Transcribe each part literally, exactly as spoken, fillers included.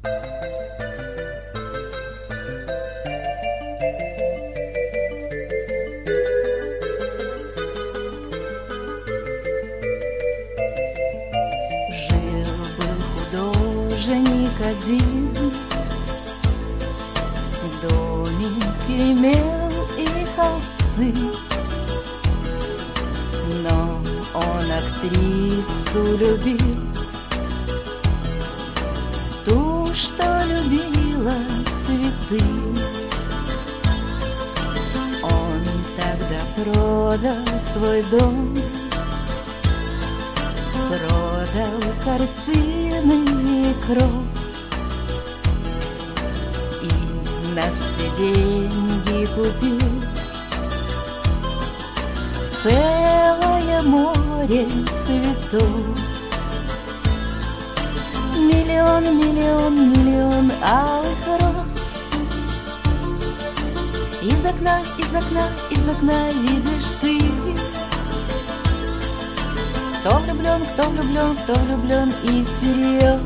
Один домик имел и холсты, но он актрису любил, ту, что любила цветы. Он тогда продал свой дом, продал картины и кровь, на все деньги купил целое море цветов. Миллион, миллион, миллион алых роз. Из окна, из окна, из окна видишь ты. Кто влюблен, кто влюблен, кто влюблен и всерьез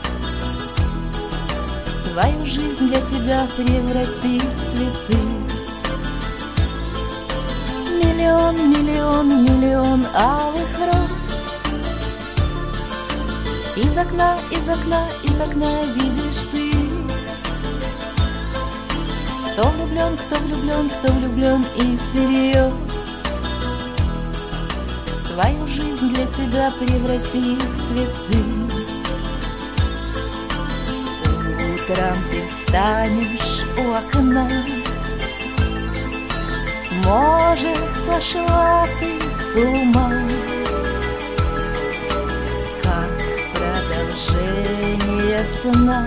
свою жизнь для тебя превратит в цветы. Миллион, миллион, миллион алых роз. Из окна, из окна, из окна видишь ты. Кто влюблен, кто влюблен, кто влюблен и всерьез свою жизнь для тебя превратит в цветы. Утром ты встанешь у окна, может, сошла ты с ума, как продолжение сна.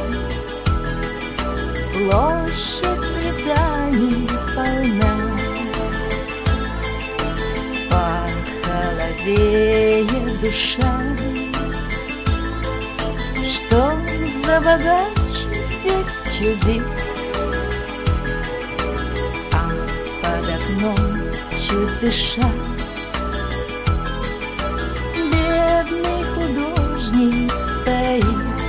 Площадь цветами полна, похолодеет душа. Что за богач здесь чудит, а под окном, чуть дыша, бедный художник стоит.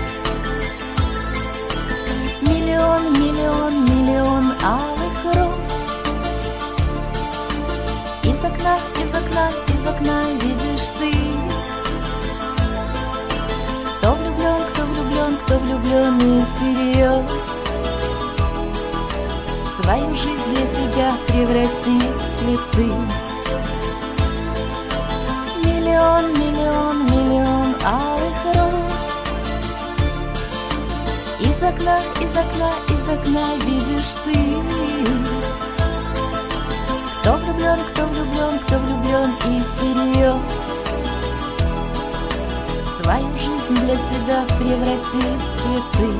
Миллион, миллион, миллион алых роз. Из окна, из окна, из окна видишь ты. Кто влюблен, кто влюблен, кто влюблен и всерьез свою жизнь для тебя превратит в цветы. Миллион, миллион, миллион алых роз. Из окна, из окна, из окна видишь ты. Кто влюблен, кто влюблен, кто влюблен и всерьез свою жизнь для тебя превратит в цветы.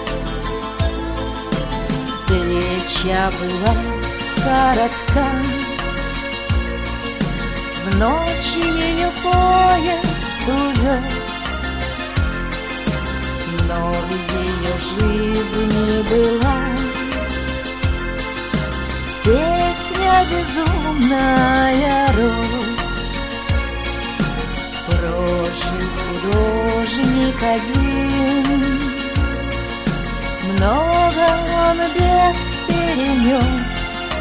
Встреча была коротка, в ночь ее поезд увез, но в ее жизни была песня безумная роз. Прожил художник один, много он бед перенес,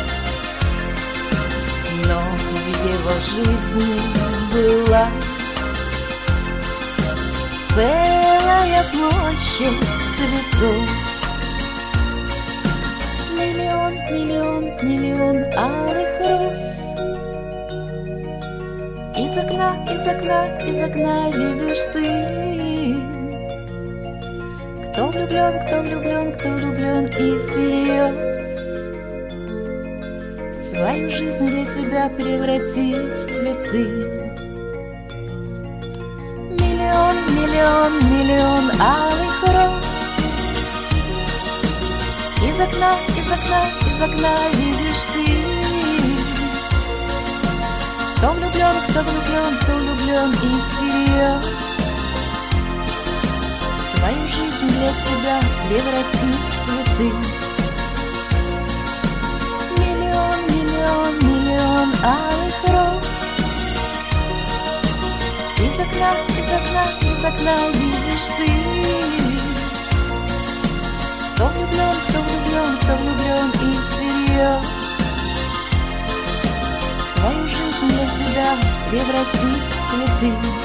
но в его жизни была целая площадь цветов. Миллион, миллион, миллион алых роз. Из окна, из окна, из окна видишь ты. Кто влюблен, кто влюблен, кто влюблен и всерьез свою жизнь для тебя превратит в цветы. Миллион, миллион, миллион алых роз. Из окна, из окна, из окна видишь ты. Кто влюблен, кто влюблен, кто влюблен и всерьез свою жизнь для тебя превратит в цветы. Миллион, миллион, миллион алых роз. Из окна, из окна, из окна видишь ты. Кто влюблен, кто влюблен, кто влюблен и всерьез свою жизнь для тебя превратить в цветы.